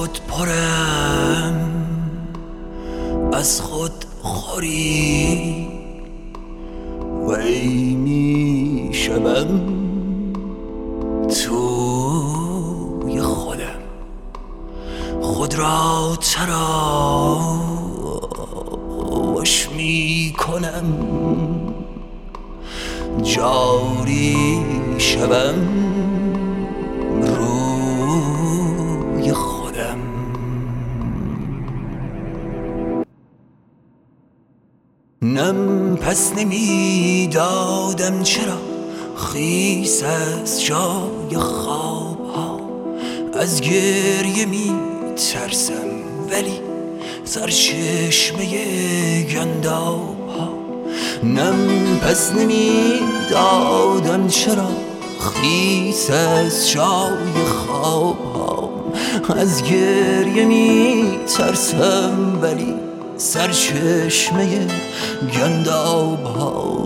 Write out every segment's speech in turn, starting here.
خود پرم، از خود خوری و ای می شوم توی خودم. خود را تراش می کنم، جاری شوم روی خودم. نم پس نمی دادم چرا خیس از جای خواب ها، از گریه می ترسم ولی سرچشمه گنداب ها. نم پس نمی دادم چرا خیس از جای خواب ها، از گریه می ترسم ولی سرچشمه گنداب ها.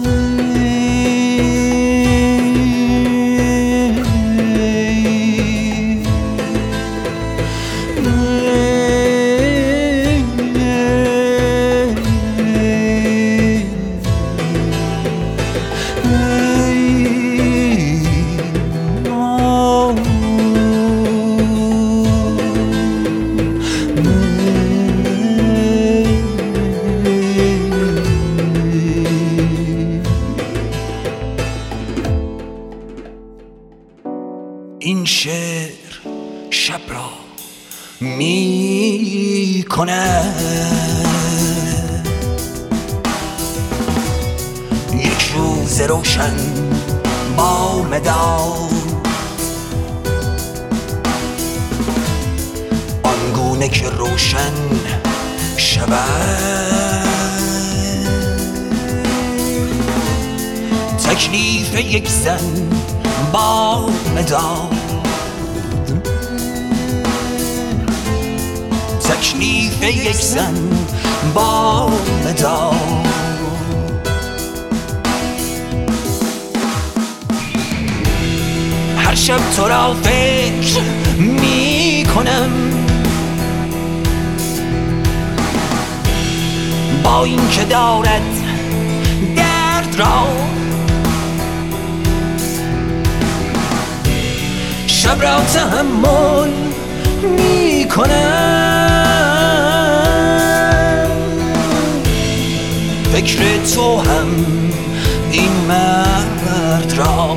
این شعر شب را می کند یک روز روشن با مداد، آنگونه که روشن شود تکلیف یک زن با مداد، تکلیف یک زن با مداد. هر شب تو را فکر می کنم، با این که دارد درد را شب را تحمل می کنم. فکر تو هم این مرد را،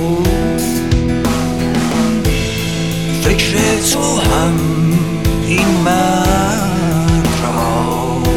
فکر تو هم این مرد را.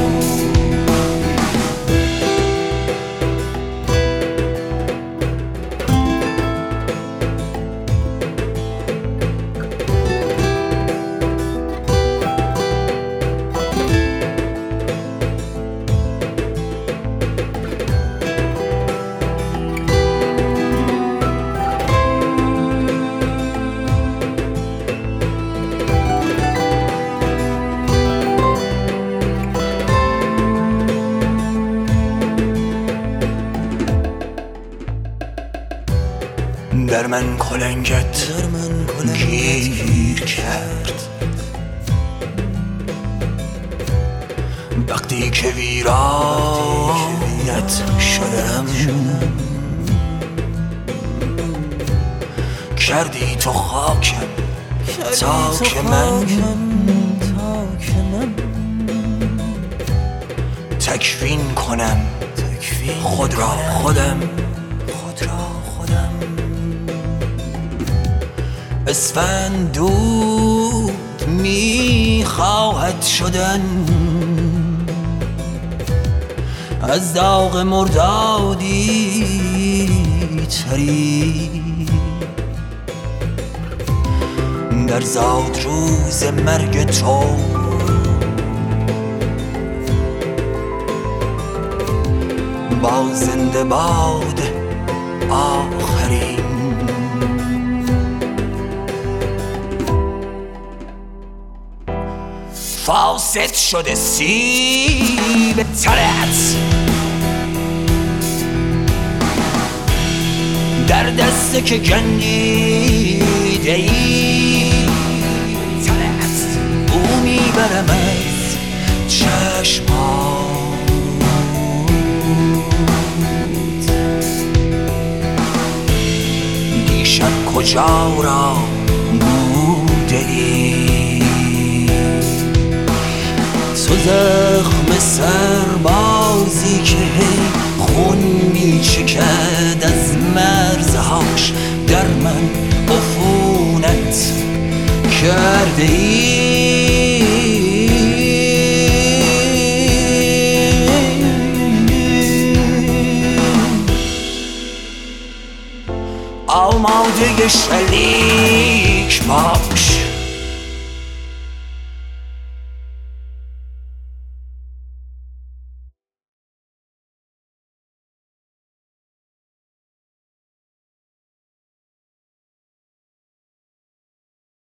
در من کلنگت گیر کرد، وقتی که ویرانت شدم. کردی تو خاکم تا که من تکفین کنم خود را خودم. اسفندود می خواهد شدن از داغ مردادی تری، در زاد روز مرگ تو با زنده باد آخرین. فاسد شده سیب ترت در دسته که گندیده ای ترت، کجا را بوده ای؟ تو زخم سربازی که خون میچکد از مرزهاش در من عفونت کرده ای. آماده شلیک با